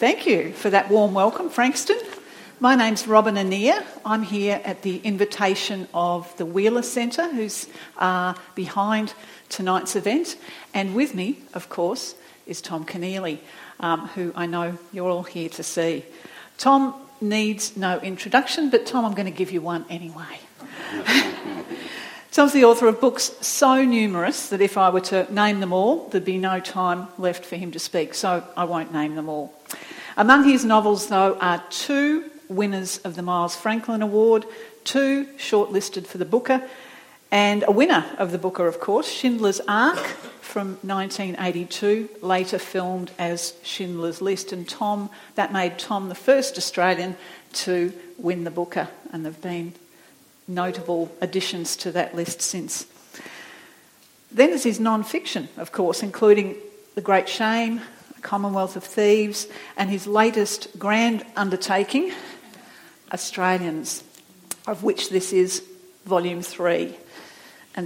Thank you for that warm welcome, Frankston. My name's Robin Anea. I'm here at the invitation of the Wheeler Centre, who's behind tonight's event. And with me, of course, is Tom Keneally, who I know you're all here to see. Tom needs no introduction, but Tom, I'm going to give you one anyway. Tom's the author of books so numerous that if I were to name them all, there'd be no time left for him to speak, so I won't name them all. Among his novels, though, are 2 winners of the Miles Franklin Award, 2 shortlisted for the Booker, and a winner of the Booker, of course, Schindler's Ark from 1982, later filmed as Schindler's List. And Tom, that made Tom the first Australian to win the Booker, and there have been notable additions to that list since. Then there's his non-fiction, of course, including The Great Shame, Commonwealth of Thieves, and his latest grand undertaking, Australians, of which this is Volume 3. And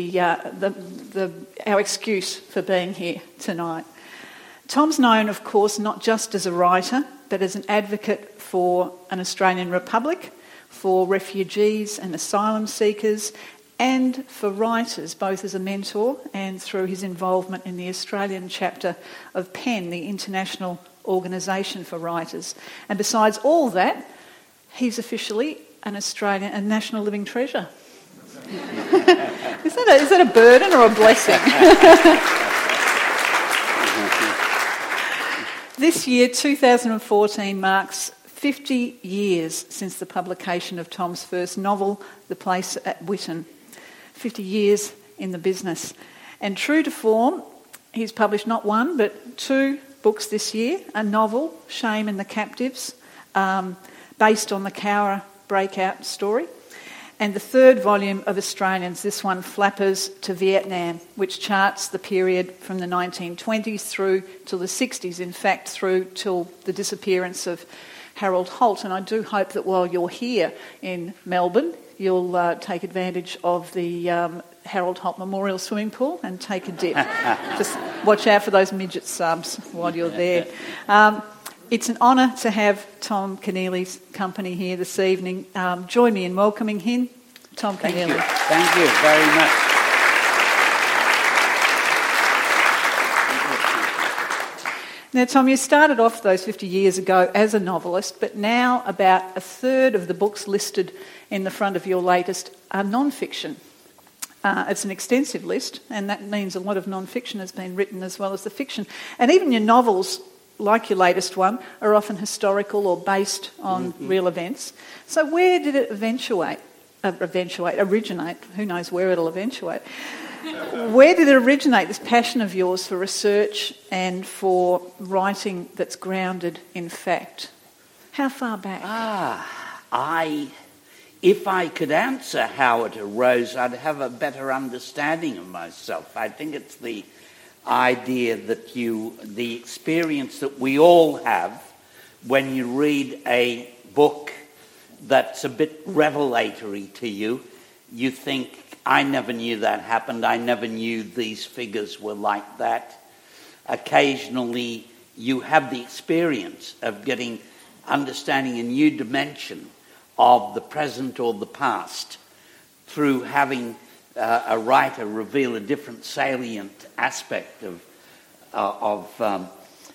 our excuse for being here tonight. Tom's known, of course, not just as a writer, but as an advocate for an Australian Republic, for refugees and asylum seekers, and for writers, both as a mentor and through his involvement in the Australian chapter of PEN, the International Organisation for Writers. And besides all that, he's officially a national living treasure. Is that a burden or a blessing? This year, 2014, marks 50 years since the publication of Tom's first novel, The Place at Witton. 50 years in the business. And true to form, he's published not 1 but 2 books this year, a novel, Shame and the Captives, based on the Cowra breakout story, and the 3rd volume of Australians, this one, Flappers to Vietnam, which charts the period from the 1920s through till the 60s, in fact, through till the disappearance of Harold Holt. And I do hope that while you're here in Melbourne, you'll take advantage of the Harold Holt Memorial Swimming Pool and take a dip. Just watch out for those midget subs while you're there. It's an honour to have Tom Keneally's company here this evening. Join me in welcoming him, Tom Keneally. Thank you very much. Now, Tom, you started off those 50 years ago as a novelist, but now about a third of the books listed in the front of your latest are non-fiction. It's an extensive list, and that means a lot of non-fiction has been written as well as the fiction. And even your novels, like your latest one, are often historical or based on real events. So where did it originate? Who knows where it'll eventuate? Where did it originate, this passion of yours for research and for writing that's grounded in fact? How far back? If I could answer how it arose, I'd have a better understanding of myself. I think it's the idea that the experience that we all have when you read a book that's a bit revelatory to you, you think, I never knew that happened, I never knew these figures were like that. Occasionally you have the experience of understanding a new dimension of the present or the past through having a writer reveal a different salient aspect of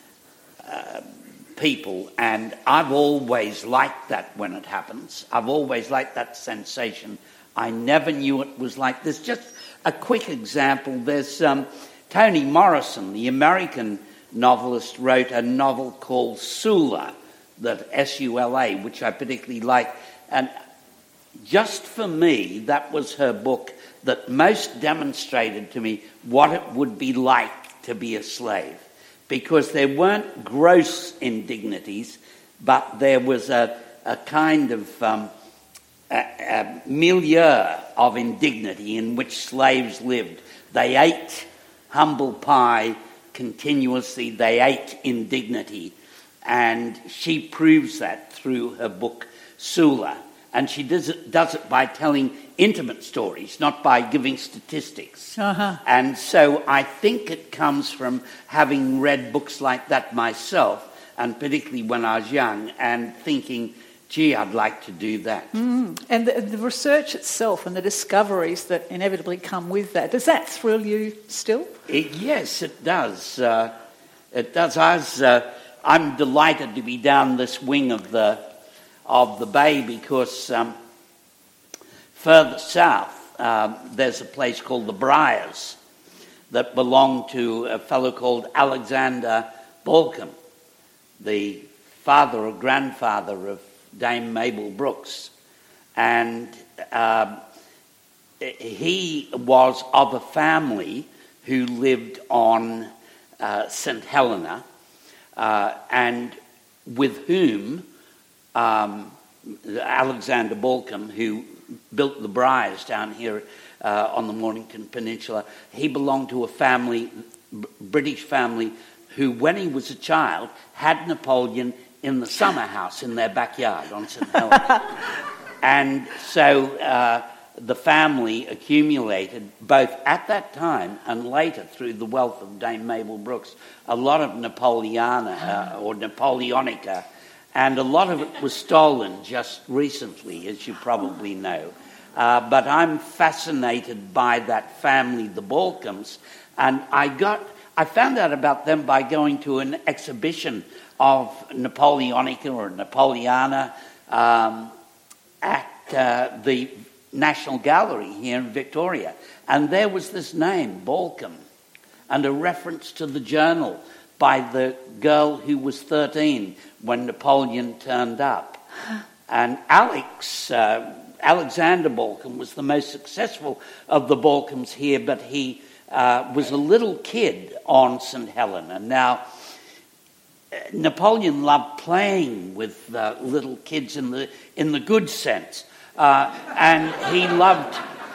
people. And I've always liked that when it happens. I've always liked that sensation. I never knew it was like this. Just a quick example. There's Toni Morrison, the American novelist, wrote a novel called Sula, that S-U-L-A, which I particularly like. And just for me, that was her book that most demonstrated to me what it would be like to be a slave. Because there weren't gross indignities, but there was a kind of a milieu of indignity in which slaves lived. They ate humble pie continuously. They ate indignity. And she proves that through her book, Sula. And she does it by telling intimate stories, not by giving statistics. And so I think it comes from having read books like that myself and particularly when I was young, and thinking, gee, I'd like to do that. And the research itself and the discoveries that inevitably come with that, does that thrill you still? Yes, it does. It does. I'm delighted to be down this wing of the bay because further south there's a place called the Briars that belonged to a fellow called Alexander Balcombe, the father or grandfather of Dame Mabel Brooks. And he was of a family who lived on St. Helena, and with whom Alexander Balcombe, who built the Briars down here on the Mornington Peninsula, he belonged to a family, British family, who, when he was a child, had Napoleon in the summer house in their backyard on St. Helena. And so the family accumulated, both at that time and later through the wealth of Dame Mabel Brooks, a lot of Napoleana or Napoleonica, and a lot of it was stolen just recently, as you probably know. But I'm fascinated by that family, the Balcombes, and I found out about them by going to an exhibition of Napoleonica or Napoleana at the National Gallery here in Victoria. And there was this name, Balcombe, and a reference to the journal by the girl who was 13 when Napoleon turned up. And Alexander Balcombe was the most successful of the Balcombes here, but he was a little kid on St. Helena. Now, Napoleon loved playing with little kids in the good sense, and he loved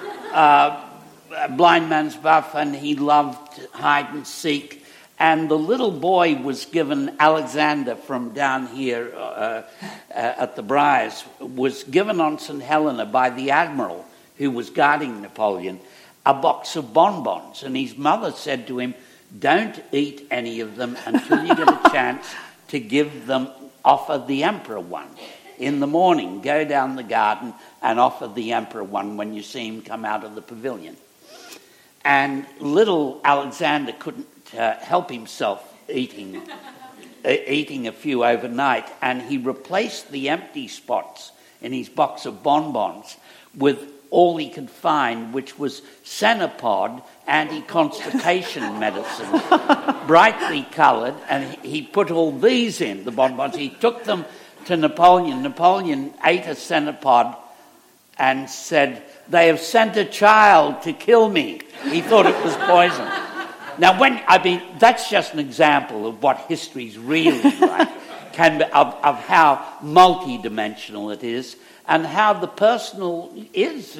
blind man's buff, and he loved hide and seek. And the little boy was given, Alexander from down here at the Briars, was given on St. Helena by the Admiral who was guarding Napoleon a box of bonbons. And his mother said to him, don't eat any of them until you get a chance to offer the Emperor one. In the morning, go down the garden and offer the Emperor one when you see him come out of the pavilion. And little Alexander couldn't help himself eating a few overnight, and he replaced the empty spots in his box of bonbons with all he could find, which was Cenopod anti-constipation medicine, brightly coloured, and he put all these in, the bonbons. He took them to Napoleon. Napoleon ate a Cenopod and said, they have sent a child to kill me. He thought it was poison. Now, that's just an example of what history's really like, of how multidimensional it is, and how the personal is,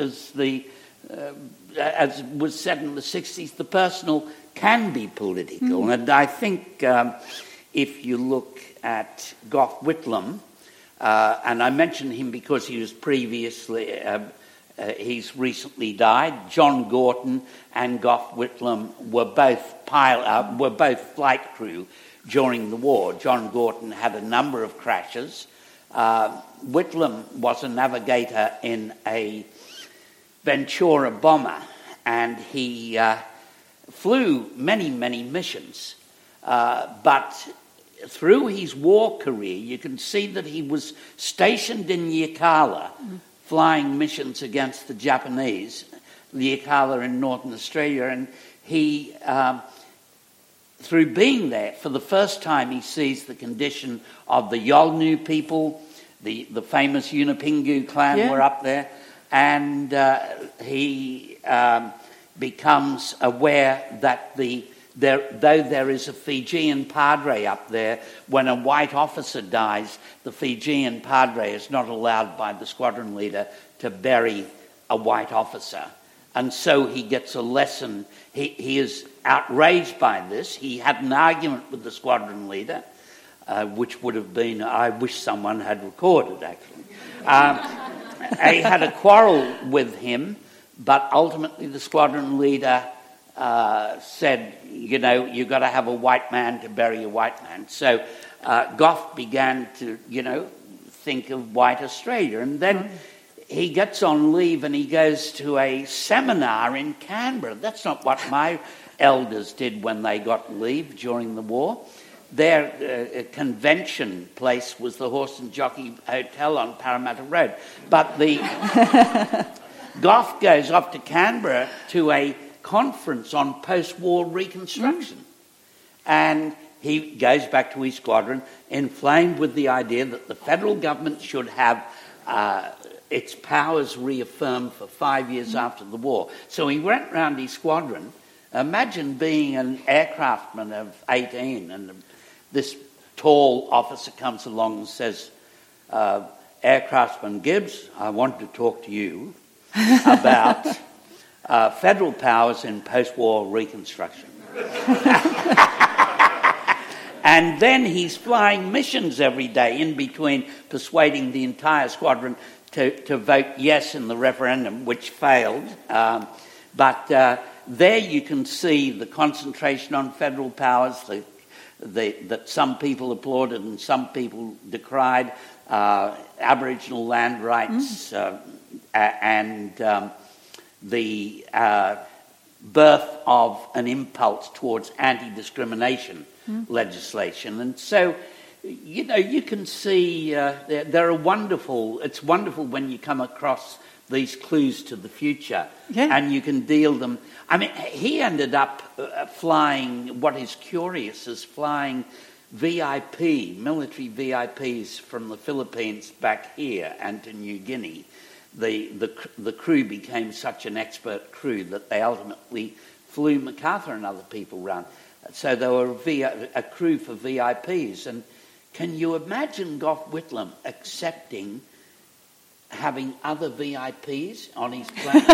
as was said in the 60s, the personal can be political. And I think if you look at Gough Whitlam, and I mention him because he was previously... he's recently died. John Gorton and Gough Whitlam were both flight crew during the war. John Gorton had a number of crashes. Whitlam was a navigator in a Ventura bomber, and he flew many, many missions. But through his war career, you can see that he was stationed in Yirrkala, flying missions against the Japanese, the Yirrkala in Northern Australia, and he, through being there, for the first time he sees the condition of the Yolngu people, the famous Yunupingu clan were up there, and he becomes aware that though there is a Fijian padre up there, when a white officer dies, the Fijian padre is not allowed by the squadron leader to bury a white officer. And so he gets a lesson. He is outraged by this. He had an argument with the squadron leader, which would have been, I wish someone had recorded, actually. He had a quarrel with him, but ultimately the squadron leader said, you've got to have a white man to bury a white man. So Gough began to, think of white Australia. And then he gets on leave and he goes to a seminar in Canberra. That's not what my elders did when they got leave during the war. Their convention place was the Horse and Jockey Hotel on Parramatta Road. But the Gough goes off to Canberra to a conference on post-war reconstruction. And he goes back to his squadron, inflamed with the idea that the federal government should have its powers reaffirmed for 5 years after the war. So he went round his squadron. Imagine being an aircraftman of 18 and this tall officer comes along and says, Aircraftsman Gibbs, I want to talk to you about federal powers in post-war reconstruction. And then he's flying missions every day in between persuading the entire squadron to vote yes in the referendum, which failed. But there you can see the concentration on federal powers that some people applauded and some people decried, Aboriginal land rights, and the birth of an impulse towards anti-discrimination legislation. And so, you can see there are wonderful... It's wonderful when you come across these clues to the future and you can deal them. I mean, he ended up flying, what is curious, is flying military VIPs from the Philippines back here and to New Guinea. The crew became such an expert crew that they ultimately flew MacArthur and other people around. So they were a crew for VIPs. And can you imagine Gough Whitlam accepting having other VIPs on his plane?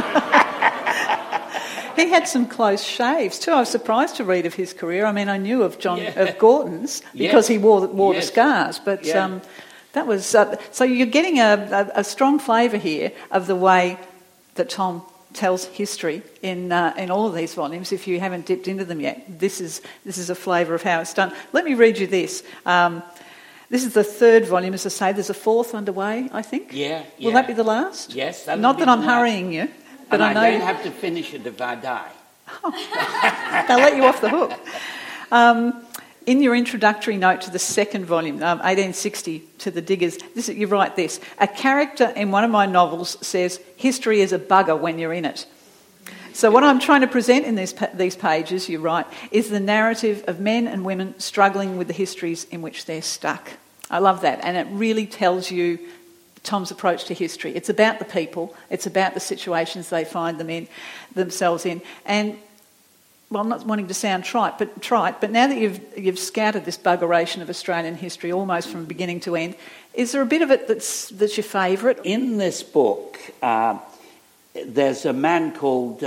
He had some close shaves too. I was surprised to read of his career. I mean, I knew of of Gorton's because he wore the scars, but that was so. You're getting a strong flavour here of the way that Tom tells history in all of these volumes. If you haven't dipped into them yet, this is a flavour of how it's done. Let me read you this. This is the third volume, as I say. There's a fourth underway, I think. Will that be the last? Yes. Not that I'm hurrying you, but I know I don't have to finish it if I die. They'll let you off the hook. In your introductory note to the second volume, 1860, to the Diggers, you write this: a character in one of my novels says, history is a bugger when you're in it. So what I'm trying to present in these pages, you write, is the narrative of men and women struggling with the histories in which they're stuck. I love that, and it really tells you Tom's approach to history. It's about the people, it's about the situations they find themselves in. And, well, I'm not wanting to sound trite, but now that you've scouted this buggeration of Australian history almost from beginning to end, is there a bit of it that's your favourite? In this book, there's a man called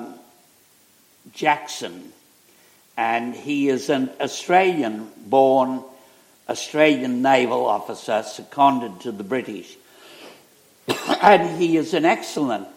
Jackson, and he is an Australian-born Australian naval officer seconded to the British. And he is an excellent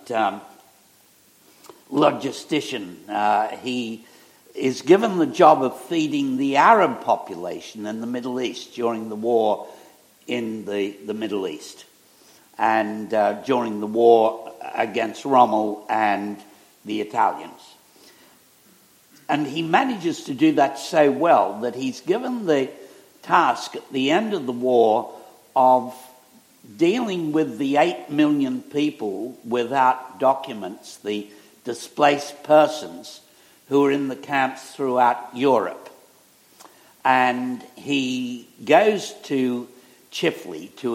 logistician. He is given the job of feeding the Arab population in the Middle East during the war in the Middle East, and during the war against Rommel and the Italians. And he manages to do that so well that he's given the task at the end of the war of dealing with the 8 million people without documents, the displaced persons who are in the camps throughout Europe. And he goes to Chifley, to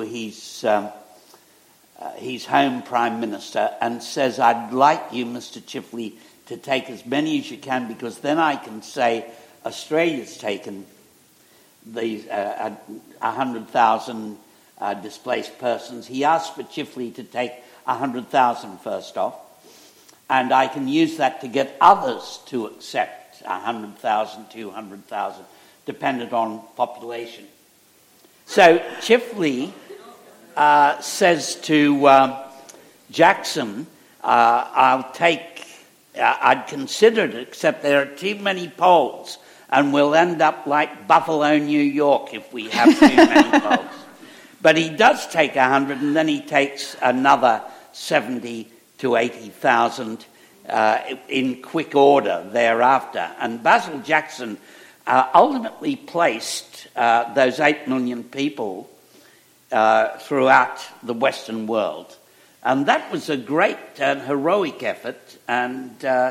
his home Prime Minister, and says, I'd like you, Mr. Chifley, to take as many as you can, because then I can say Australia's taken these 100,000 displaced persons. He asked for Chifley to take 100,000 first off, and I can use that to get others to accept 100,000, 200,000, dependent on population. So Chifley says to Jackson, I'd consider it, except there are too many Poles and we'll end up like Buffalo, New York, if we have too many folks. But he does take 100, and then he takes another 70 to 80,000 in quick order thereafter. And Basil Jackson ultimately placed those 8 million people throughout the Western world. And that was a great and heroic effort, and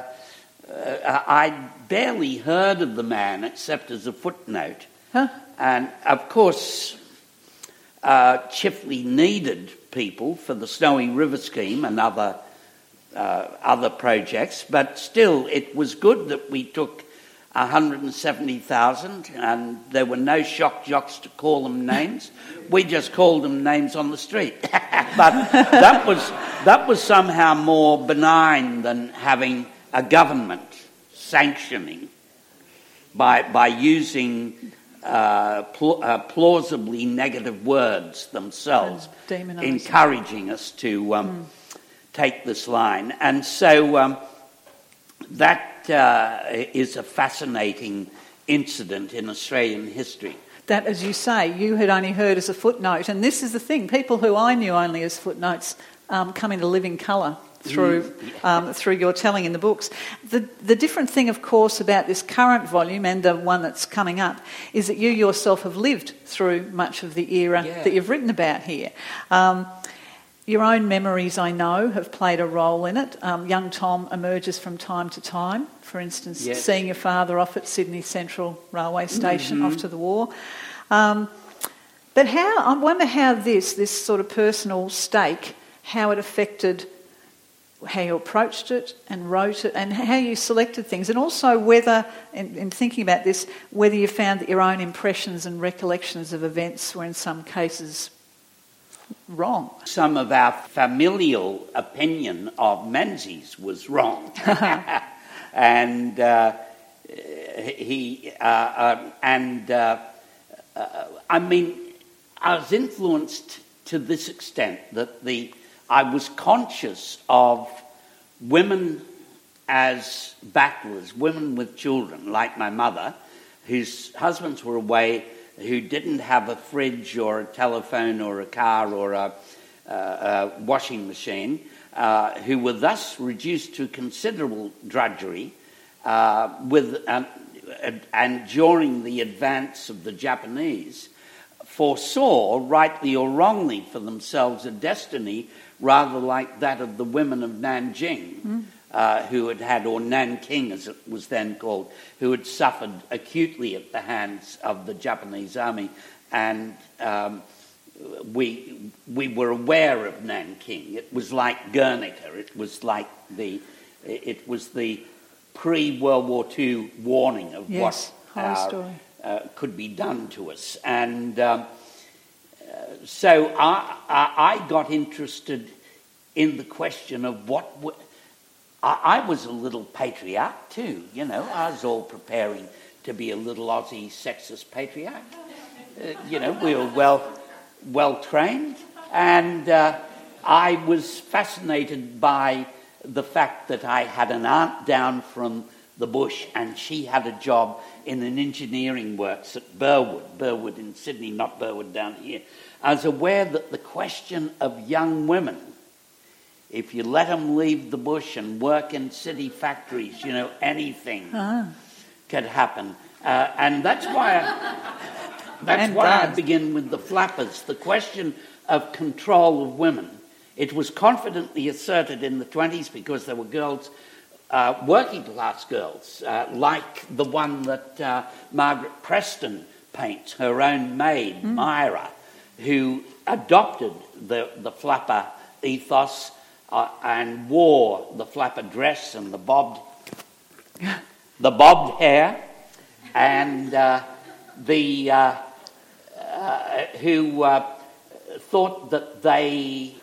I barely heard of the man except as a footnote. Huh? And, of course, Chifley needed people for the Snowy River scheme and other projects, but still it was good that we took 170,000, and there were no shock jocks to call them names. We just called them names on the street. But that was somehow more benign than having a government sanctioning by using plausibly negative words themselves, encouraging us to take this line. And so that is a fascinating incident in Australian history. That, as you say, you had only heard as a footnote, and this is the thing, people who I knew only as footnotes come into living colour through your telling in the books. The different thing, of course, about this current volume and the one that's coming up is that you yourself have lived through much of the era that you've written about here. Your own memories, I know, have played a role in it. Young Tom emerges from time to time, for instance, seeing your father off at Sydney Central Railway Station off to the war. But I wonder how this sort of personal stake, how it affected how you approached it and wrote it and how you selected things, and also whether, in thinking about this, whether you found that your own impressions and recollections of events were in some cases wrong. Some of our familial opinion of Menzies was wrong. And I mean, I was influenced to this extent that I was conscious of women as battlers, women with children, like my mother, whose husbands were away, who didn't have a fridge or a telephone or a car or a washing machine, who were thus reduced to considerable drudgery and during the advance of the Japanese, foresaw, rightly or wrongly for themselves, a destiny rather like that of the women of Nanjing, who had, or Nanking as it was then called, who had suffered acutely at the hands of the Japanese army. And we were aware of Nanking. It was like Guernica. It was the pre-World War II warning of what could be done to us. And so I got interested in the question of I was a little patriarch too, you know. I was all preparing to be a little Aussie sexist patriarch. We were well trained, and I was fascinated by the fact that I had an aunt down from the bush, and she had a job in an engineering works at Burwood in Sydney, not Burwood down here. I was aware that the question of young women, if you let them leave the bush and work in city factories, anything could happen. And that's why I begin with the flappers. The question of control of women. It was confidently asserted in the 20s because there were girls, working class girls, like the one that Margaret Preston paints, her own maid, Myra, who adopted the flapper ethos and wore the flapper dress and the bobbed hair, and who thought that they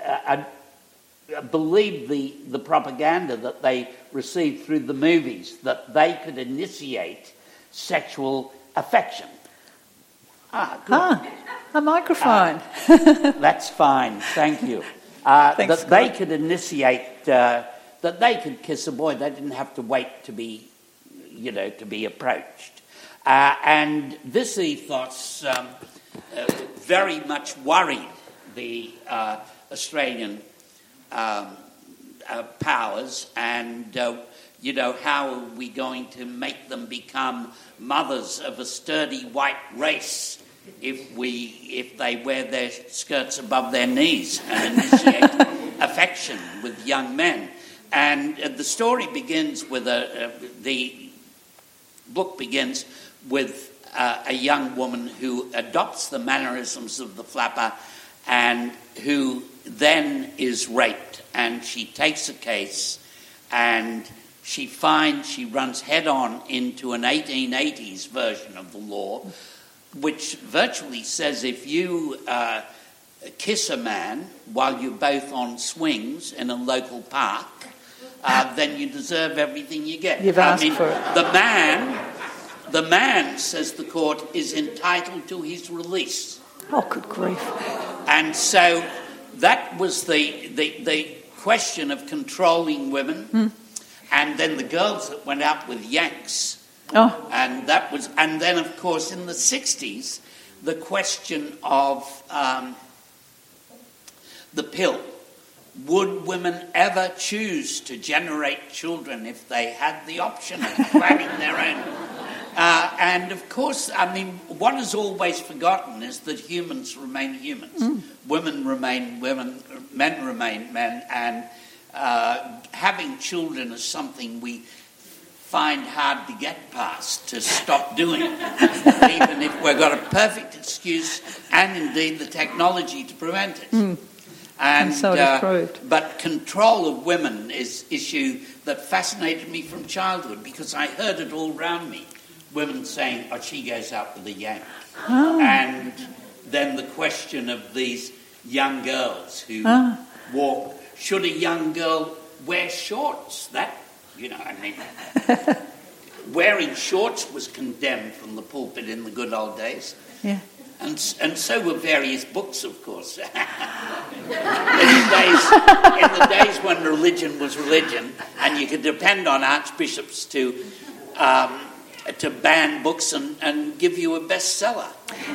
believed the propaganda that they received through the movies, that they could initiate sexual affection. Good. A microphone. That's fine, thank you. Thanks, that they could initiate, that they could kiss a boy. They didn't have to wait to be approached. And this ethos very much worried the Australian powers, and how are we going to make them become mothers of a sturdy white race if they wear their skirts above their knees and initiate affection with young men. And the story begins with the book begins with a young woman who adopts the mannerisms of the flapper and who then is raped. And she takes a case and she runs head on into an 1880s version of the law, which virtually says if you kiss a man while you're both on swings in a local park, then you deserve everything you get. You've asked for it. The man, says the court, is entitled to his release. Oh, good grief. And so that was the question of controlling women. And then the girls that went out with Yanks. Oh. And then, of course, in the 60s, the question of the pill. Would women ever choose to generate children if they had the option of planning their own? And of course, what is always forgotten is that humans remain humans. Women remain women, men remain men, and having children is something we find hard to get past, to stop doing it, even if we've got a perfect excuse and indeed the technology to prevent it. And so it is proved. But control of women is an issue that fascinated me from childhood, because I heard it all around me. Women saying, oh, she goes out with a Yank. Oh. And then the question of these young girls who walk. Should a young girl wear shorts? Wearing shorts was condemned from the pulpit in the good old days. Yeah. And so were various books, of course. in the days when religion was religion, and you could depend on archbishops to ban books and give you a bestseller.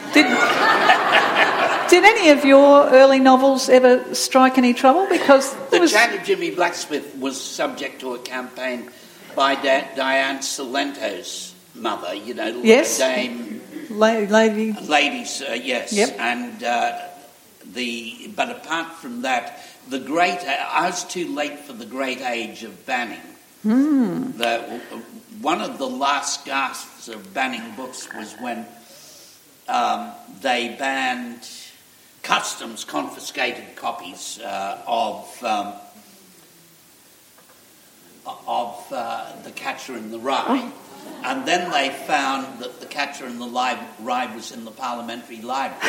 Did any of your early novels ever strike any trouble? Because The Chat of Jimmy Blacksmith was subject to a campaign by Diane Salento's mother, yes. Dame... Ladies, yes. Yep. And but apart from that, I was too late for the great age of banning. One of the last gasps of banning books was when they banned customs confiscated copies of The Catcher in the Rye. And then they found that The Catcher in the Rye was in the parliamentary library.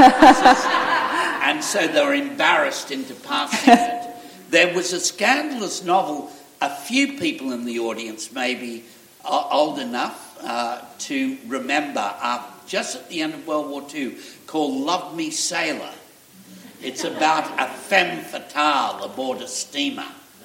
And so they were embarrassed into passing it. There was a scandalous novel, a few people in the audience may be old enough to remember, just at the end of World War II, called Love Me Sailor. It's about a femme fatale aboard a steamer.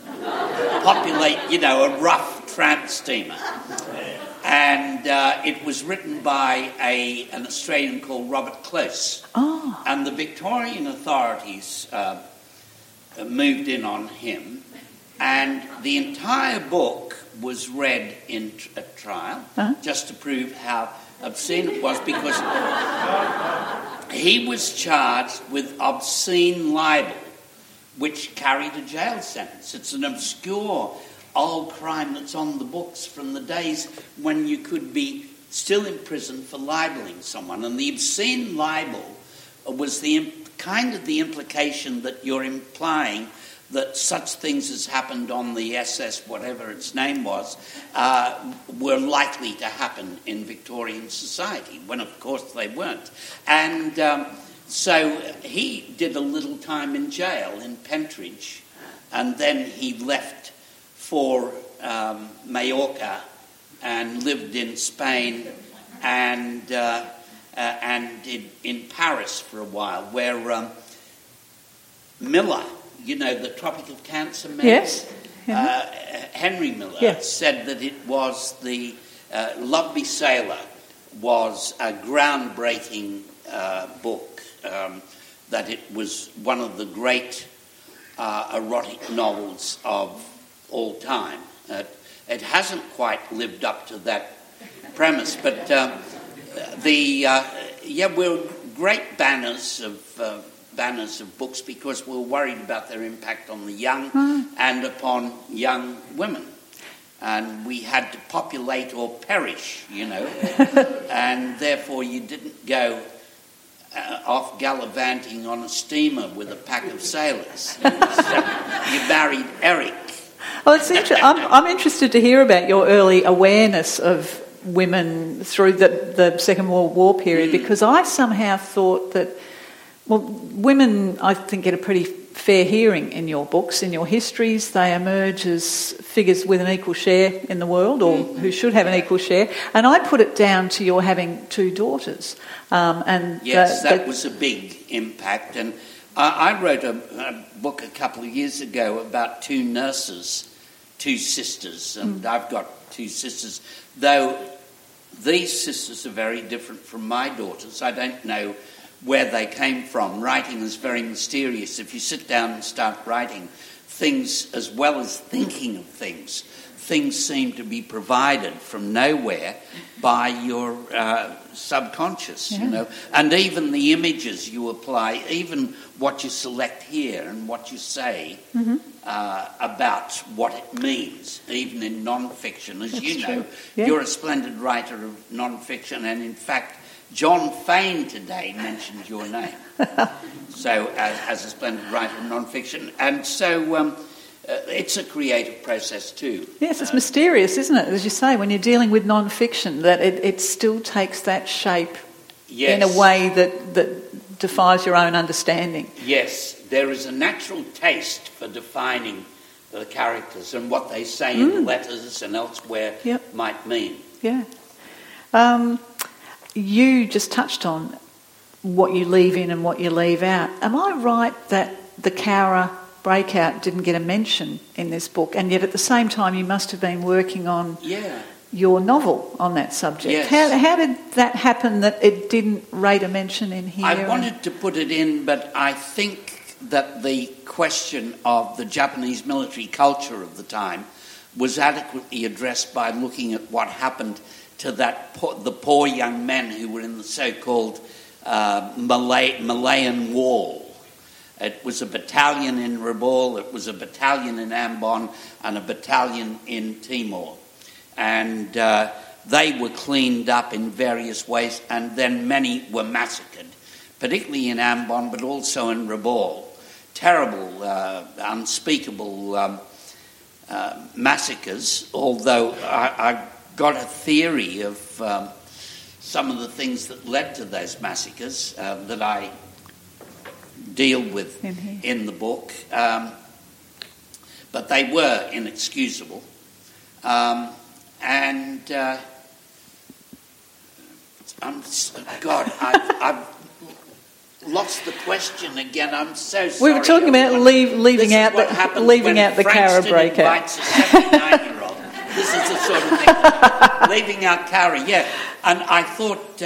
A rough tramp steamer. And it was written by an Australian called Robert Close. Oh. And the Victorian authorities moved in on him, and the entire book was read in a trial, just to prove how obscene it was, because he was charged with obscene libel, which carried a jail sentence. It's an obscure old crime that's on the books from the days when you could be still in prison for libeling someone. And the obscene libel was the implication that you're implying that such things as happened on the SS, whatever its name was, were likely to happen in Victorian society, when of course they weren't. And so he did a little time in jail in Pentridge, and then he left for Majorca and lived in Spain and in Paris for a while, where Miller, the Tropic of Cancer man? Yes. Henry Miller said that it was the Love Me Sailor was a groundbreaking book, that it was one of the great erotic novels of all time. It hasn't quite lived up to that premise, but we're great banners of books because we're worried about their impact on the young and upon young women. And we had to populate or perish, and therefore you didn't go off gallivanting on a steamer with a pack of sailors. So you married Eric. Well, it's I'm interested to hear about your early awareness of women through the Second World War period, because I somehow thought that, women, I think, get a pretty fair hearing in your books, in your histories. They emerge as figures with an equal share in the world, or who should have an equal share. And I put it down to your having two daughters. That was a big impact. And I wrote a book a couple of years ago about two nurses, two sisters, and I've got two sisters, though these sisters are very different from my daughters. I don't know where they came from. Writing is very mysterious. If you sit down and start writing things as well as thinking of things seem to be provided from nowhere by your subconscious, And even the images you apply, even what you select here and what you say about what it means, even in non-fiction. As you know, you're a splendid writer of non-fiction, and in fact, John Fane today mentioned your name. So, as a splendid writer of non-fiction. And so it's a creative process too. Yes, it's mysterious, isn't it? As you say, when you're dealing with non-fiction, that it still takes that shape in a way that defies your own understanding. Yes, there is a natural taste for defining the characters and what they say in letters and elsewhere might mean. Yeah. You just touched on what you leave in and what you leave out. Am I right that the Cowra breakout didn't get a mention in this book, and yet at the same time you must have been working on your novel on that subject? Yes. How did that happen that it didn't rate a mention in here? I wanted to put it in, but I think that the question of the Japanese military culture of the time was adequately addressed by looking at what happened to the poor young men who were in the so-called Malayan Wall. It was a battalion in Rabaul, it was a battalion in Ambon, and a battalion in Timor. And they were cleaned up in various ways, and then many were massacred, particularly in Ambon, but also in Rabaul. Terrible, unspeakable massacres, although I got a theory of some of the things that led to those massacres that I deal with in the book, but they were inexcusable. I've lost the question again. I'm so sorry. We were talking about leaving out the Cowra breakout. Invites a 79-year-old. This is the sort of thing. Leaving out Cowra, yeah. And I thought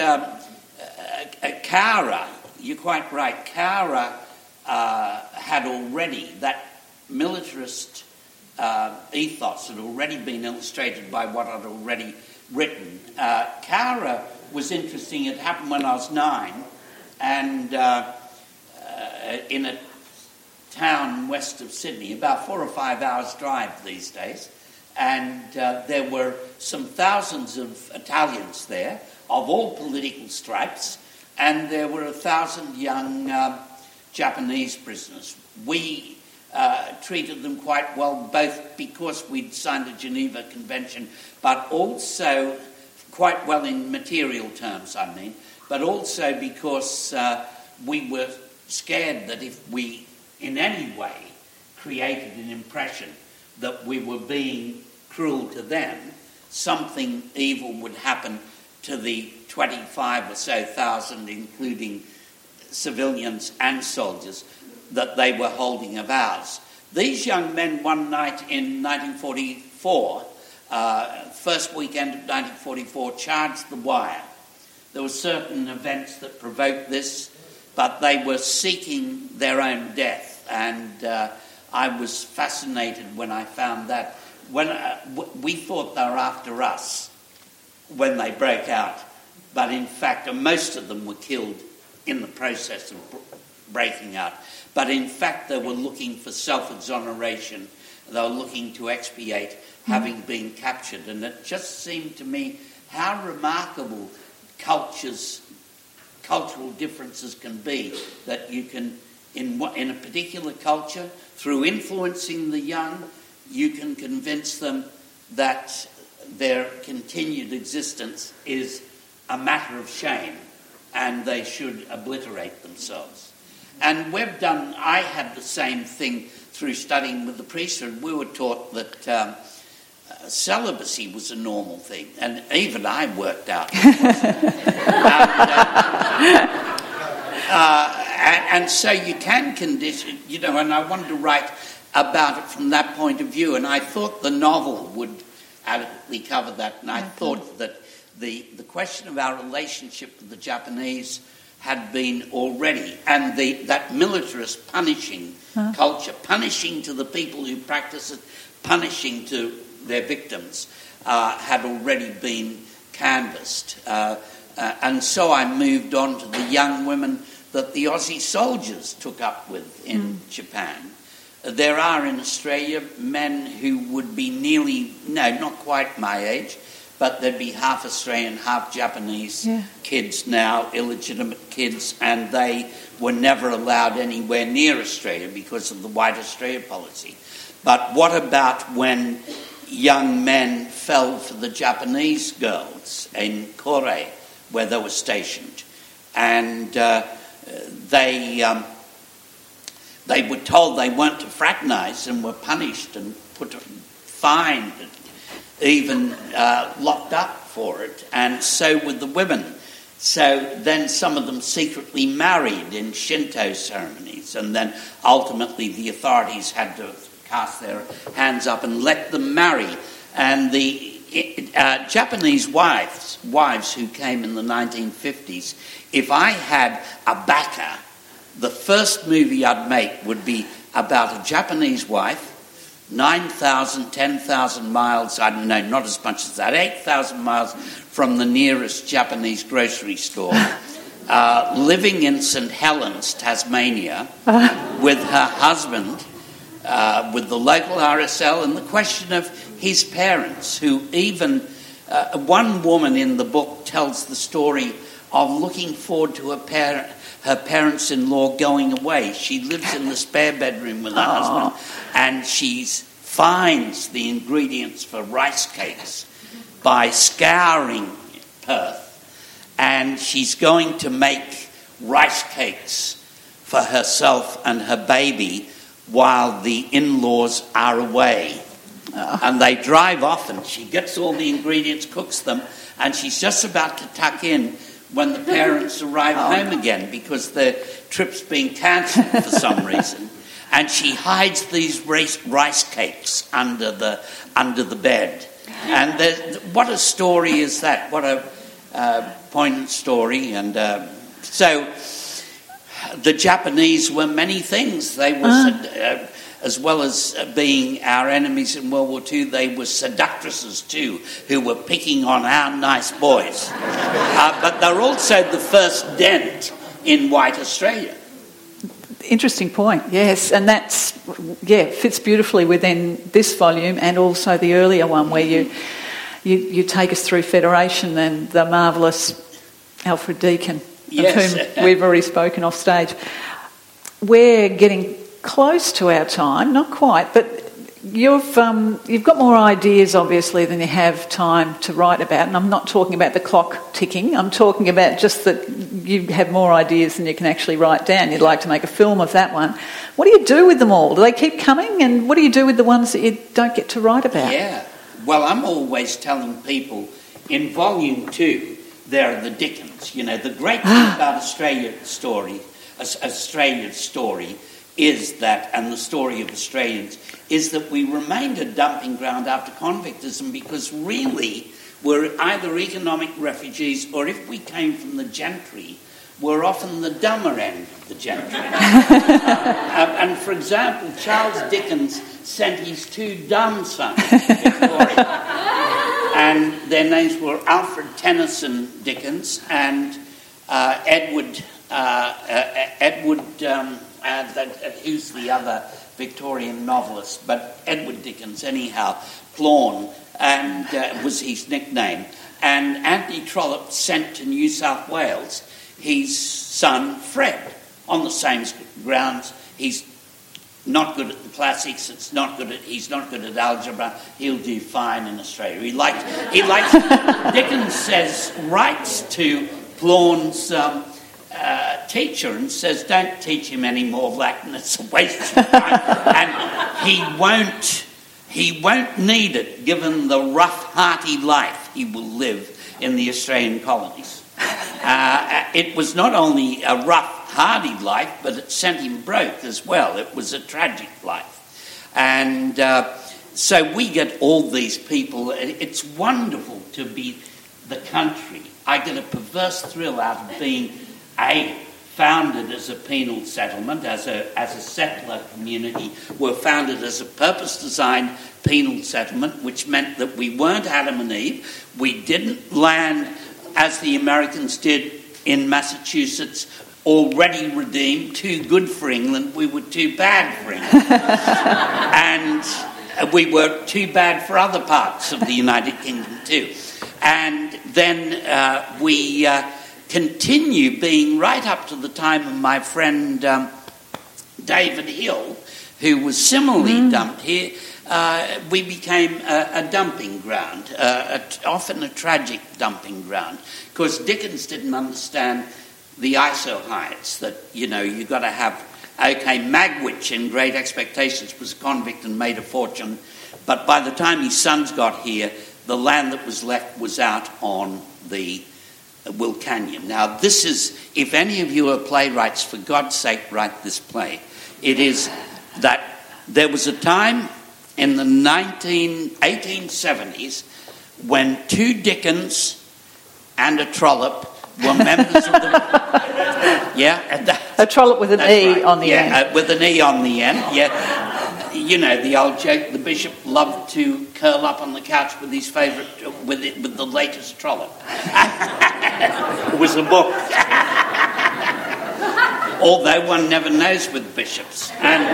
Cowra, you're quite right, Cowra had already, that militarist ethos had already been illustrated by what I'd already written. Cowra was interesting. It happened when I was 9, and in a town west of Sydney, about 4 or 5 hours drive these days. And there were some thousands of Italians there, of all political stripes, and there were 1,000 young Japanese prisoners. We treated them quite well, both because we'd signed the Geneva Convention, but also quite well in material terms, I mean, but also because we were scared that if we in any way created an impression that we were being cruel to them, something evil would happen to the 25 or so thousand, including civilians and soldiers, that they were holding of ours. These young men one night in 1944, first weekend of 1944, charged the wire There were certain events that provoked this, but they were seeking their own death. And I was fascinated when I found that. When we thought they were after us when they broke out, but in fact most of them were killed in the process of breaking out. But in fact they were looking for self-exoneration. They were looking to expiate having been captured. And it just seemed to me how remarkable cultural differences can be, that you can, in a particular culture, through influencing the young, you can convince them that their continued existence is a matter of shame and they should obliterate themselves. And I had the same thing through studying with the priesthood. We were taught that celibacy was a normal thing, and even I worked out it wasn't. And so you can condition, and I wanted to write about it from that point of view, and I thought the novel would adequately cover that, and I thought that the question of our relationship with the Japanese had been already, and that militarist punishing culture, punishing to the people who practice it, punishing to their victims, had already been canvassed. And so I moved on to the young women that the Aussie soldiers took up with in Japan. There are in Australia men who would be not quite my age, but they'd be half Australian, half Japanese kids now, illegitimate kids, and they were never allowed anywhere near Australia because of the White Australia policy. But what about when young men fell for the Japanese girls in Kore, where they were stationed? And they were told they weren't to fraternise and were punished and fined, even locked up for it. And so with the women. So then some of them secretly married in Shinto ceremonies, and then ultimately the authorities had to cast their hands up and let them marry. And the Japanese wives who came in the 1950s, if I had a backer, the first movie I'd make would be about a Japanese wife, 9,000, 10,000 miles, I don't know, not as much as that, 8,000 miles from the nearest Japanese grocery store, living in St. Helens, Tasmania, with her husband, with the local RSL, and the question of his parents, who even... one woman in the book tells the story of looking forward to her parents-in-law going away. She lives in the spare bedroom with her husband, and she finds the ingredients for rice cakes by scouring Perth, and she's going to make rice cakes for herself and her baby while the in-laws are away. And they drive off, and she gets all the ingredients, cooks them, and she's just about to tuck in when the parents arrive home again because the trip's been cancelled for some reason. And she hides these rice cakes under the bed. And what a story is that? What a poignant story. And so the Japanese were many things. They were... as well as being our enemies in World War II, they were seductresses too, who were picking on our nice boys. But they're also the first dent in white Australia. Interesting point, yes. And that's, fits beautifully within this volume and also the earlier one where you take us through Federation and the marvellous Alfred Deakin, of whom we've already spoken off stage. We're getting close to our time, not quite, but you've got more ideas, obviously, than you have time to write about. And I'm not talking about the clock ticking. I'm talking about just that you have more ideas than you can actually write down. You'd like to make a film of that one. What do you do with them all? Do they keep coming? And what do you do with the ones that you don't get to write about? Yeah. Well, I'm always telling people, in Volume 2, there are the Dickens. The great thing about Australia's story is that, and the story of Australians, is that we remained a dumping ground after convictism because really we're either economic refugees or if we came from the gentry, we're often the dumber end of the gentry. And for example, Charles Dickens sent his two dumb sons to Victoria. And their names were Alfred Tennyson Dickens and Edward, who's the other Victorian novelist, but Edward Dickens anyhow, Plorn, and was his nickname. And Anthony Trollope sent to New South Wales his son Fred on the same grounds. He's not good at the classics. He's not good at algebra. He'll do fine in Australia. He likes. Dickens writes to Plorn's teacher and says, "Don't teach him any more Latin. It's a waste of time." And he won't need it, given the rough, hearty life he will live in the Australian colonies. It was not only a rough, hardy life, but it sent him broke as well. It was a tragic life. And so we get all these people. It's wonderful to be the country. I get a perverse thrill out of being, founded as a penal settlement, as a settler community. We're founded as a purpose-designed penal settlement, which meant that we weren't Adam and Eve. We didn't land, as the Americans did in Massachusetts, already redeemed, too good for England. We were too bad for England. And we were too bad for other parts of the United Kingdom too. And then we continue being right up to the time of my friend David Hill, who was similarly dumped here. We became a dumping ground, often a tragic dumping ground, because Dickens didn't understand the iso-heights, that, you've got to have... Okay, Magwitch in Great Expectations was a convict and made a fortune, but by the time his sons got here, the land that was left was out on the Wilcannia. Now, this is... If any of you are playwrights, for God's sake, write this play. It is that there was a time in the 1870s when two Dickens and a Trollope were members of the... A Trollope with an E right. On the end. With an E on the end, yeah. You know, the old joke, the bishop loved to curl up on the couch with his favourite, with the latest Trollope. It was a book. Although one never knows with bishops. And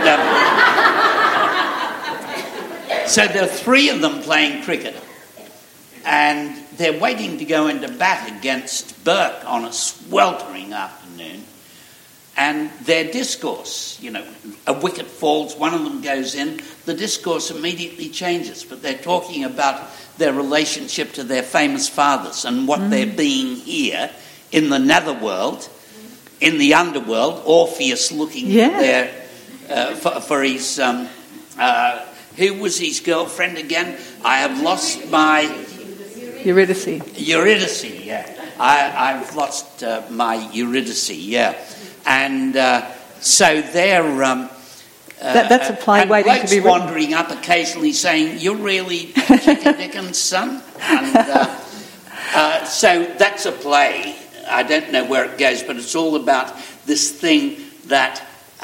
so there are three of them playing cricket. And they're waiting to go into bat against Burke on a sweltering afternoon. And their discourse, a wicket falls, one of them goes in, the discourse immediately changes. But they're talking about their relationship to their famous fathers and what they're being here in the netherworld, in the underworld. Orpheus looking there for his... who was his girlfriend again? I have lost my... Eurydice, yeah. I've lost my Eurydice, yeah. And so they're... that's a play waiting to be written. Wandering up occasionally saying, "You're really Chicken Dickens' son?" And so that's a play. I don't know where it goes, but it's all about this thing that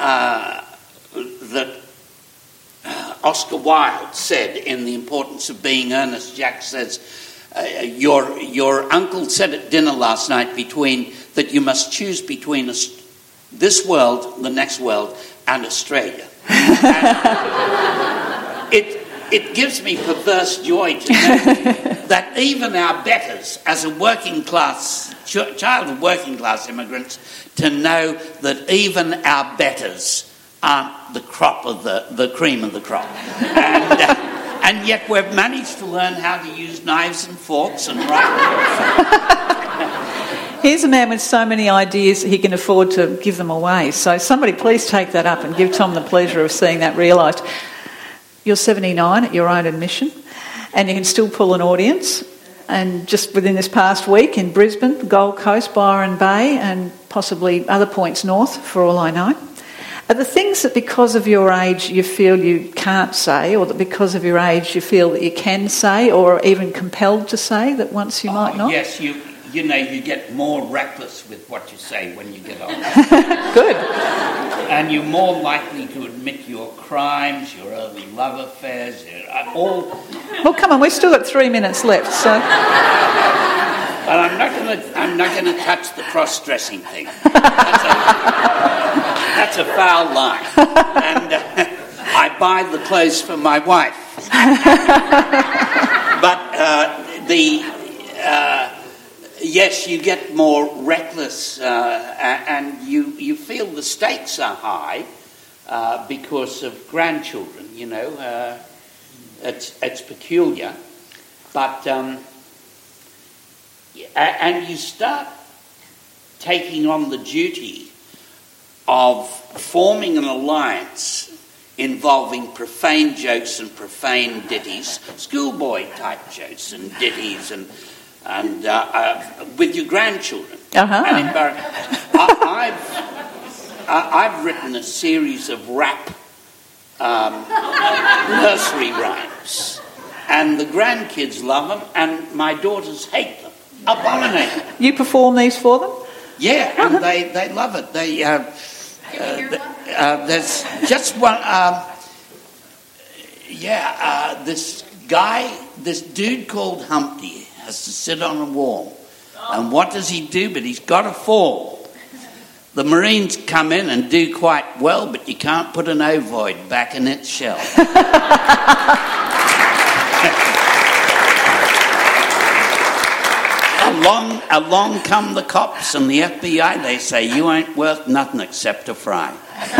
Oscar Wilde said in The Importance of Being Earnest. Jack says, your uncle said at dinner last night that you must choose between this world, the next world, and Australia. And it gives me perverse joy to know that even our betters, as a working class child of working class immigrants, to know that even our betters aren't the crop of the cream of the crop. And yet we've managed to learn how to use knives and forks and Here's a man with so many ideas he can afford to give them away. So somebody please take that up and give Tom the pleasure of seeing that realised. You're 79 at your own admission, and you can still pull an audience. And just within this past week in Brisbane, Gold Coast, Byron Bay, and possibly other points north, for all I know. Are the things that because of your age you feel you can't say, or that because of your age you feel that you can say, or are even compelled to say that once you might not? Yes, you get more reckless with what you say when you get older. Good. And you're more likely to admit your crimes, your early love affairs, all. Well, come on, we've still got 3 minutes left, so. But I'm not going to touch the cross-dressing thing. That's a foul line, and I buy the clothes for my wife. But yes, you get more reckless, and you feel the stakes are high because of grandchildren. It's peculiar, but and you start taking on the duty of forming an alliance involving profane jokes and profane ditties, schoolboy type jokes and ditties, and with your grandchildren. Uh-huh. And I've written a series of rap nursery rhymes, and the grandkids love them, and my daughters hate them, abominate them. You perform these for them? Yeah, and they love it. There's just one. This dude called Humpty has to sit on a wall, and what does he do? But he's got to fall. The Marines come in and do quite well, but you can't put an ovoid back in its shell. Along come the cops and the FBI. They say, you ain't worth nothing except a fry.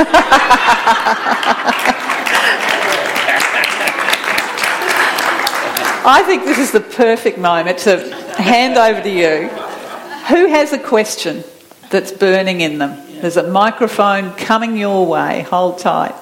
I think this is the perfect moment to hand over to you. Who has a question that's burning in them? There's a microphone coming your way. Hold tight.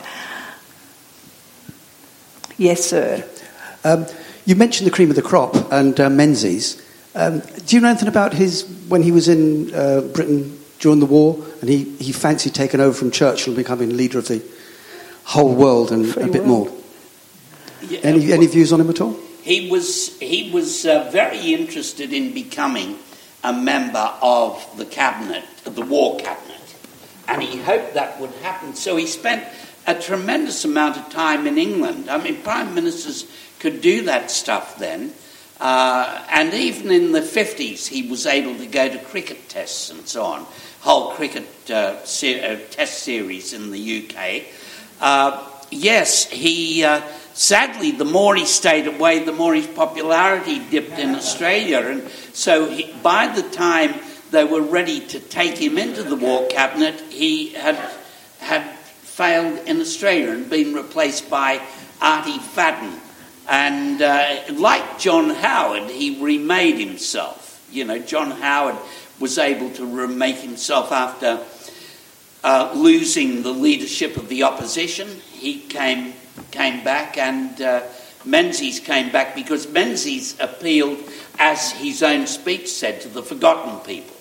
Yes, sir. You mentioned the cream of the crop and Menzies. Do you know anything about when he was in Britain during the war and he fancied taking over from Churchill and becoming leader of the whole world and a bit more? Yeah, any views on him at all? He was very interested in becoming a member of the cabinet, the war cabinet, and he hoped that would happen. So he spent a tremendous amount of time in England. I mean, prime ministers could do that stuff then. And even in the 50s, he was able to go to cricket tests and so on, whole cricket test series in the UK. Yes, sadly, the more he stayed away, the more his popularity dipped in Australia. And so by the time they were ready to take him into the war cabinet, he had failed in Australia and been replaced by Artie Fadden. And like John Howard, he remade himself. John Howard was able to remake himself after losing the leadership of the opposition. He came back, and Menzies came back because Menzies appealed, as his own speech said, to the forgotten people.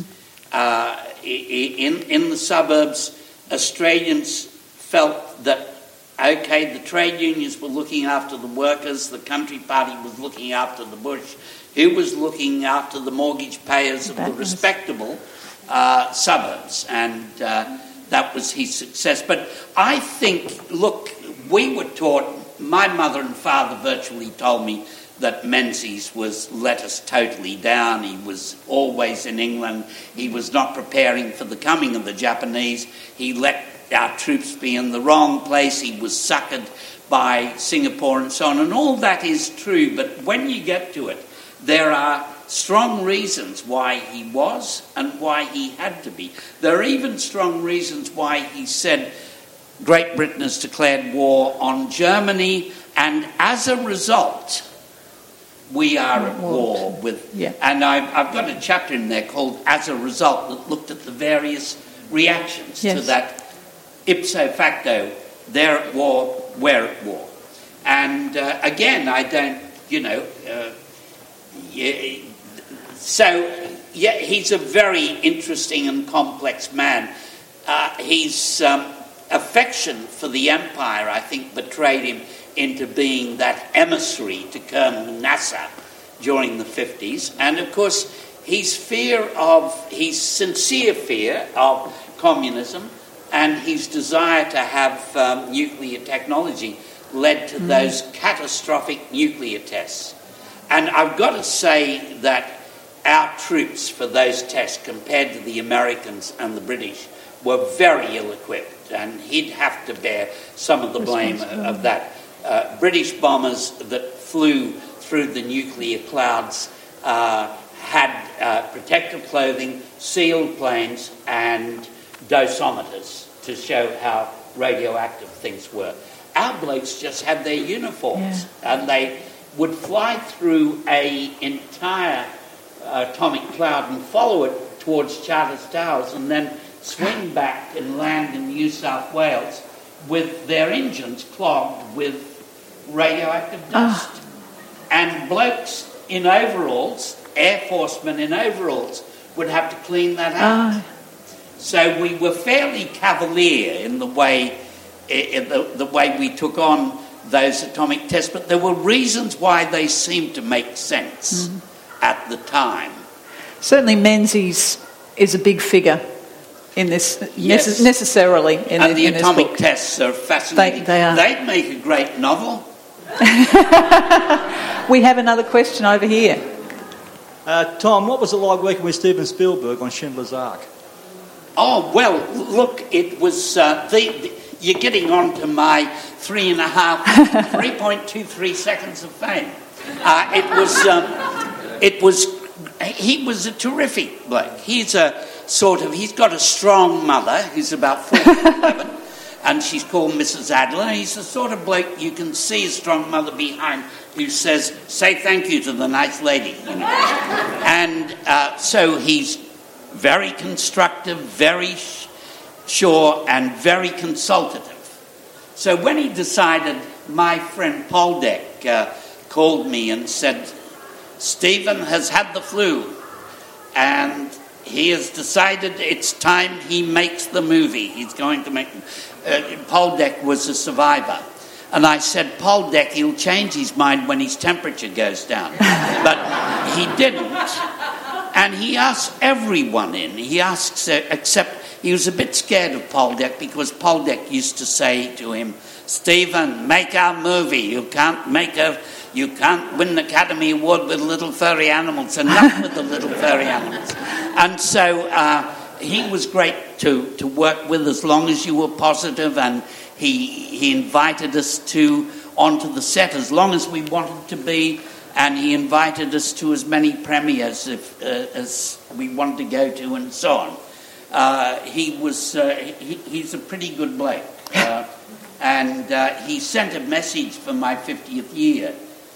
In the suburbs, Australians felt that, okay, the trade unions were looking after the workers, the Country Party was looking after the bush, who was looking after the mortgage payers of the respectable suburbs, and that was his success. But I think, look, we were taught, my mother and father virtually told me that Menzies let us totally down. He was always in England. He was not preparing for the coming of the Japanese. He let our troops be in the wrong place. He was suckered by Singapore and so on. And all that is true. But when you get to it, there are strong reasons why he was and why he had to be. There are even strong reasons why he said Great Britain has declared war on Germany, and as a result, we are at war with... Yeah. And I've got a chapter in there called As a Result that looked at the various reactions to that ipso facto, they're at war, we're at war. And again, I don't, he's a very interesting and complex man. He's affection for the empire, I think, betrayed him into being that emissary to Colonel Nasser during the 50s. And of course, his sincere fear of communism and his desire to have nuclear technology led to those catastrophic nuclear tests. And I've got to say that our troops for those tests, compared to the Americans and the British, were very ill-equipped, and he'd have to bear some of the blame of that. British bombers that flew through the nuclear clouds had protective clothing, sealed planes, and dosimeters to show how radioactive things were. Our blokes just had their uniforms, and they would fly through an entire atomic cloud and follow it towards Charters Towers, and then swing back and land in New South Wales with their engines clogged with radioactive dust. And blokes in overalls, Air Forcemen in overalls, would have to clean that out. So we were fairly cavalier in the way we took on those atomic tests, but there were reasons why they seemed to make sense at the time. Certainly Menzies is a big figure in this, necessarily in and the atomic book. Tests are fascinating. They are. They'd make a great novel. We have another question over here. Tom, what was it like working with Steven Spielberg on Schindler's Ark? Oh, well, look, it was... you're getting on to my 3.23 seconds of fame. He was a terrific bloke. He's got a strong mother who's about 47, and she's called Mrs. Adler. He's the sort of bloke you can see a strong mother behind who says, say thank you to the nice lady, you know. And so he's very constructive, very sure, and very consultative. So when he decided, my friend Paul Deck called me and said, Stephen has had the flu, and he has decided it's time he makes the movie. He's going to make... Paul Deck was a survivor. And I said, Paul Deck, he'll change his mind when his temperature goes down. But he didn't. And he asked everyone in. He asks, except he was a bit scared of Paul Deck, because Paul Deck used to say to him, Stephen, make our movie. You can't win the Academy Award with little furry animals, and not with the little furry animals. And so he was great to work with, as long as you were positive, and he invited us onto the set as long as we wanted to be, and he invited us to as many premieres as we wanted to go to, and so on. He's a pretty good bloke. And he sent a message for my 50th year.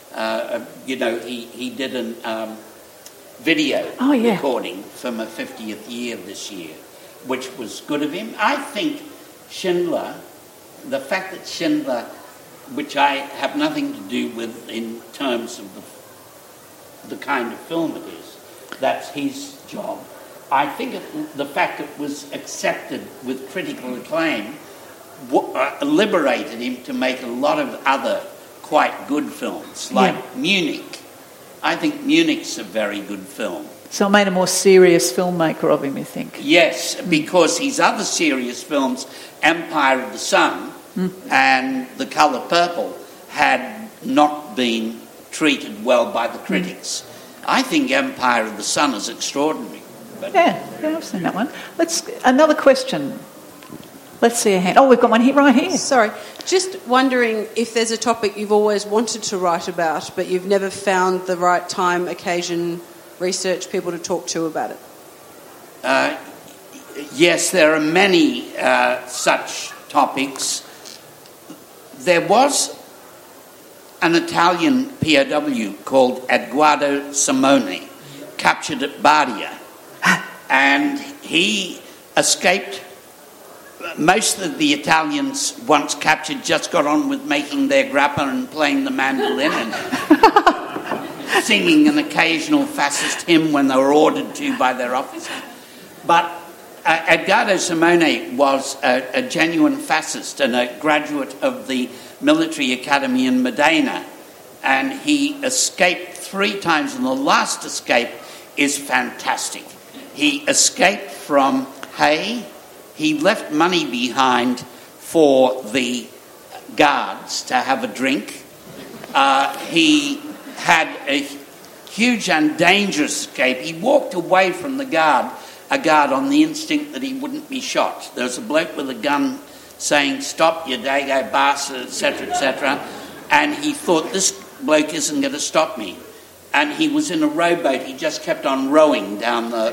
He did a video recording for my 50th year this year, which was good of him. I think Schindler, the fact that Schindler, which I have nothing to do with in terms of the kind of film it is, that's his job. I think the fact it was accepted with critical acclaim liberated him to make a lot of other quite good films, like Munich. I think Munich's a very good film. So it made a more serious filmmaker of him, you think? Yes, because his other serious films, Empire of the Sun and The Colour Purple, had not been treated well by the critics. I think Empire of the Sun is extraordinary. But yeah, I've seen that one. Another question. Let's see a hand. Oh, we've got one here, right here. Sorry, just wondering if there's a topic you've always wanted to write about, but you've never found the right time, occasion, research people to talk to about it. Yes, there are many such topics. There was an Italian POW called Eduardo Simone, captured at Bardia, and he escaped. Most of the Italians, once captured, just got on with making their grappa and playing the mandolin and singing an occasional fascist hymn when they were ordered to by their officer. But Edgardo Simone was a genuine fascist and a graduate of the military academy in Modena, and he escaped 3 times, and the last escape is fantastic. He escaped from Hay. He left money behind for the guards to have a drink. He had a huge and dangerous escape. He walked away from a guard on the instinct that he wouldn't be shot. There was a bloke with a gun saying, "Stop, you dago bastard," etc., etc. And he thought, this bloke isn't going to stop me. And he was in a rowboat. He just kept on rowing down the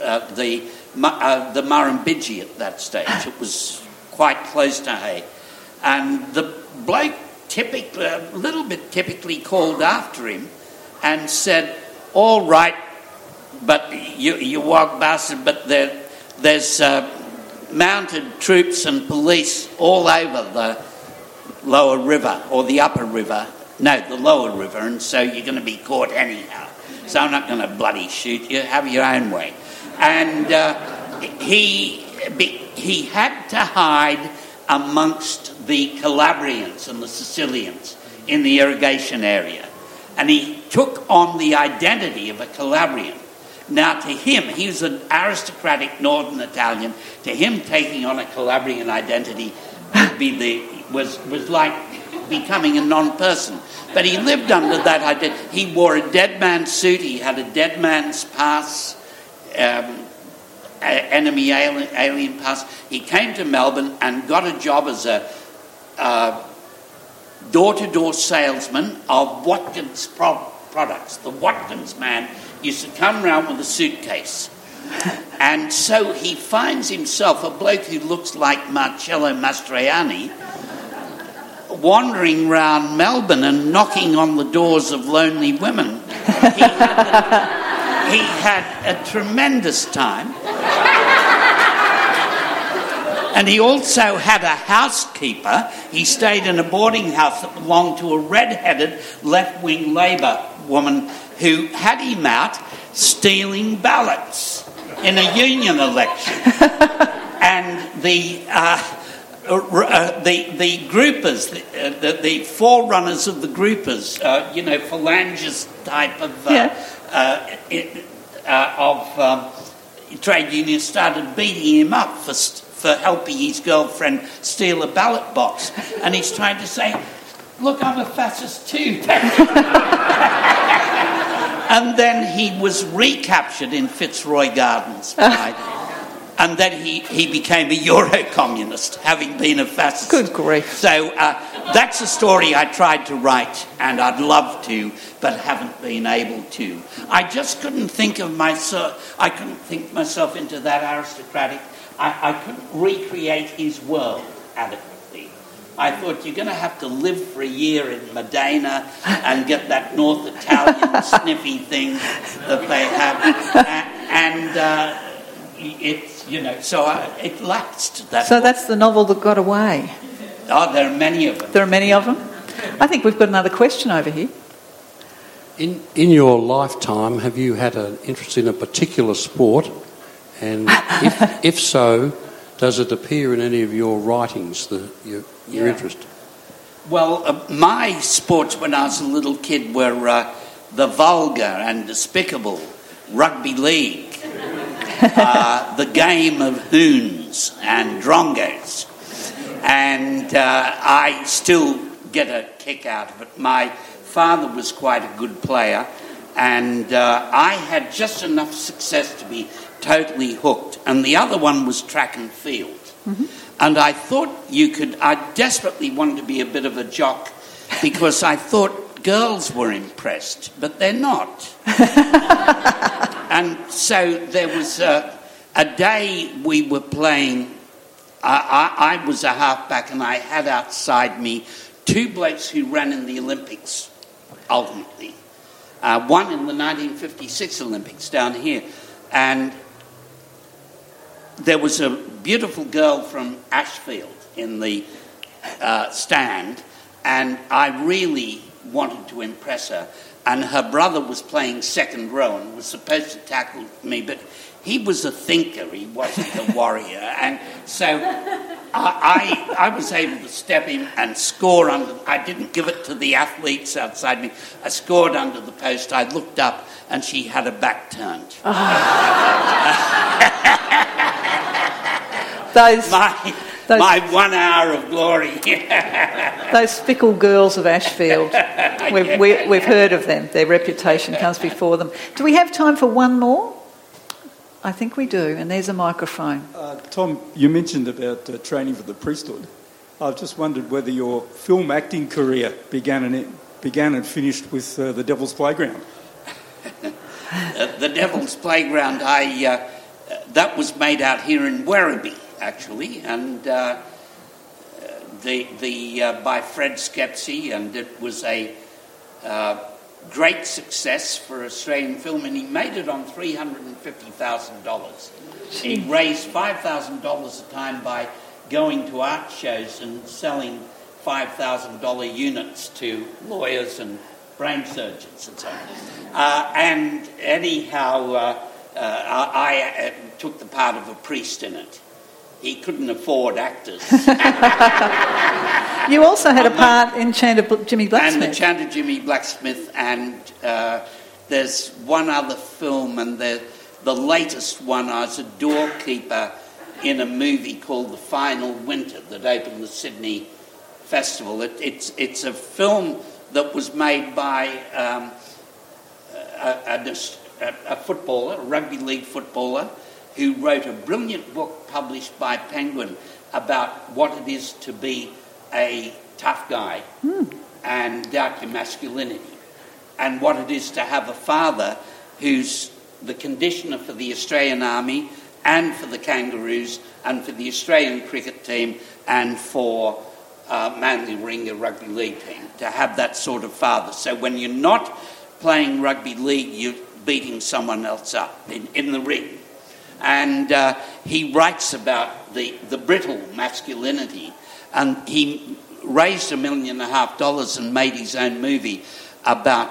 Murrumbidgee at that stage. It was quite close to Hay. And the bloke typically called after him and said, "All right, but you wog bastard, but there's mounted troops and police all over the lower river, or the upper river. No, the lower river, and so you're going to be caught anyhow. So I'm not going to bloody shoot you. Have your own way." And he had to hide amongst the Calabrians and the Sicilians in the irrigation area. And he took on the identity of a Calabrian. Now, to him, he was an aristocratic northern Italian. To him, taking on a Calabrian identity was like becoming a non-person. But he lived under that identity. He wore a dead man's suit. He had a dead man's pass, enemy alien pass. He came to Melbourne and got a job as a door-to-door salesman of Watkins products. The Watkins man used to come round with a suitcase. And so he finds himself, a bloke who looks like Marcello Mastroianni, wandering round Melbourne and knocking on the doors of lonely women. He had a tremendous time. And he also had a housekeeper. He stayed in a boarding house that belonged to a red-headed left-wing Labor woman who had him out stealing ballots in a union election. And the groupers, the forerunners of the groupers, phalangist type of trade unions, started beating him up for helping his girlfriend steal a ballot box. And he's trying to say, "Look, I'm a fascist too." And then he was recaptured in Fitzroy Gardens. And then he became a Euro-communist, having been a fascist. Good grief. So that's a story I tried to write, and I'd love to, but haven't been able to. I just couldn't think of myself. I couldn't think myself into that aristocratic. I couldn't recreate his world adequately. I thought, you're going to have to live for a year in Modena and get that North Italian sniffy thing that they have, it lapsed. So that's the novel that got away. Oh, there are many of them. There are many of them. I think we've got another question over here. In your lifetime, have you had an interest in a particular sport? And if so, does it appear in any of your writings, your interest? Well, my sports when I was a little kid were the vulgar and despicable rugby league, the game of hoons and drongos. And I still get a kick out of it. My father was quite a good player, and I had just enough success to be totally hooked. And the other one was track and field. Mm-hmm. And I thought I desperately wanted to be a bit of a jock, because I thought girls were impressed, but they're not. And so there was a day we were playing, I was a halfback, and I had outside me 2 blokes who ran in the Olympics, ultimately. One in the 1956 Olympics down here. And there was a beautiful girl from Ashfield in the stand, and I really wanted to impress her. and her brother was playing second row and was supposed to tackle me, but he was a thinker, he wasn't a warrior, and so I was able to step in and score under. I didn't give it to the athletes outside me. I scored under the post. I looked up and she had her back turned. My 1 hour of glory. Those fickle girls of Ashfield, we've heard of them. Their reputation comes before them. Do we have time for one more? I think we do, and there's a microphone. Tom, you mentioned about training for the priesthood. I've just wondered whether your film acting career began and finished with The Devil's Playground. The Devil's Playground, that was made out here in Werribee, actually, and by Fred Skepsey, and it was a great success for Australian film, and he made it on $350,000. He raised $5,000 a time by going to art shows and selling $5,000 units to lawyers and brain surgeons and so on. And anyhow, I took the part of a priest in it. He couldn't afford actors. You also had a part in Chanter Jimmy Blacksmith. And the Chanter Jimmy Blacksmith, and there's one other film, and the latest one, I was a doorkeeper in a movie called The Final Winter that opened the Sydney Festival. It's a film that was made by a footballer, a rugby league footballer, who wrote a brilliant book published by Penguin about what it is to be a tough guy and doubt your masculinity, and what it is to have a father who's the conditioner for the Australian Army and for the Kangaroos and for the Australian cricket team and for Manly Warringah rugby league team, to have that sort of father. So when you're not playing rugby league, you're beating someone else up in the ring. And he writes about the brittle masculinity, and he raised $1.5 million and made his own movie about...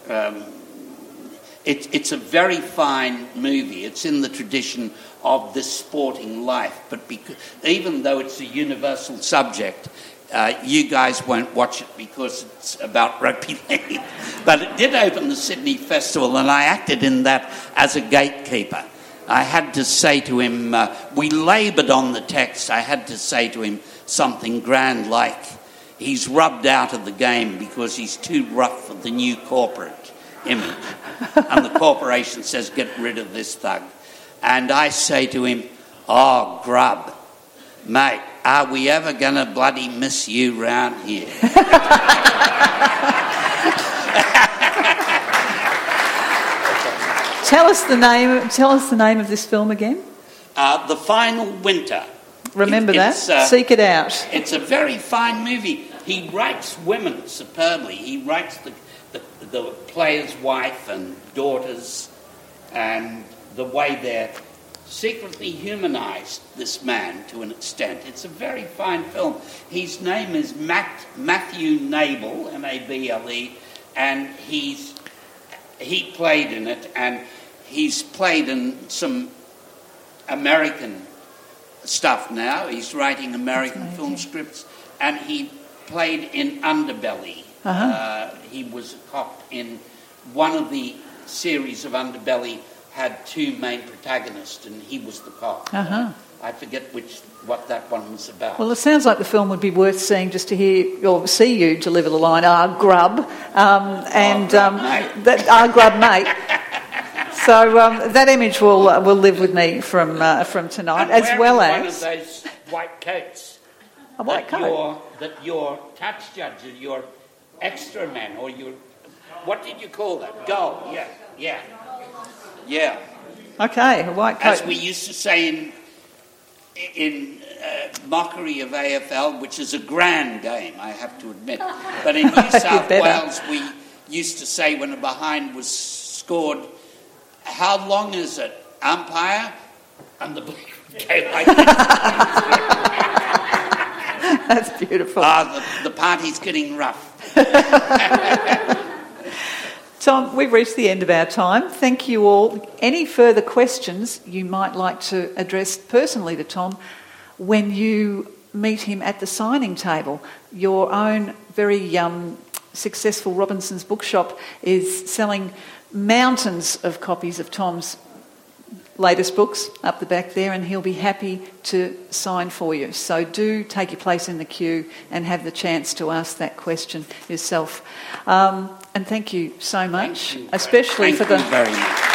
It's a very fine movie. It's in the tradition of this sporting life, but even though it's a universal subject, you guys won't watch it because it's about rugby league. But it did open the Sydney Festival, and I acted in that as a gatekeeper. I had to say to him, we laboured on the text, I had to say to him something grand like, he's rubbed out of the game because he's too rough for the new corporate image. And the corporation says, get rid of this thug. And I say to him, oh, grub, mate, are we ever going to bloody miss you round here? Tell us the name of this film again. The Final Winter. Remember that? Seek it out. It's a very fine movie. He writes women superbly. He writes the player's wife and daughters, and the way they're secretly humanised, this man, to an extent. It's a very fine film. His name is Matthew Nable, Nable, and he played in it, and he's played in some American stuff now. He's writing American film scripts, and he played in Underbelly. He was a cop in one of the series of Underbelly, had two main protagonists, and he was the cop. I forget what that one was about. Well, it sounds like the film would be worth seeing just to hear or see you deliver the line, grub, that grub, mate. So that image will live with me from tonight, and as well as one of those white coats. A white coat. That your touch judge, or your extra man, or your, what did you call that? Goal. Yeah. Okay, a white coat. As we used to say in mockery of AFL, which is a grand game, I have to admit. But in New South Wales, we used to say when a behind was scored, how long is it, umpire? And the bloke would go like That's beautiful. the party's getting rough. Tom, we've reached the end of our time. Thank you all. Any further questions you might like to address personally to Tom when you meet him at the signing table? Your own very successful Robinson's Bookshop is selling mountains of copies of Tom's latest books up the back there, and he'll be happy to sign for you. So do take your place in the queue and have the chance to ask that question yourself. And thank you so much, especially Thank for the... you very much.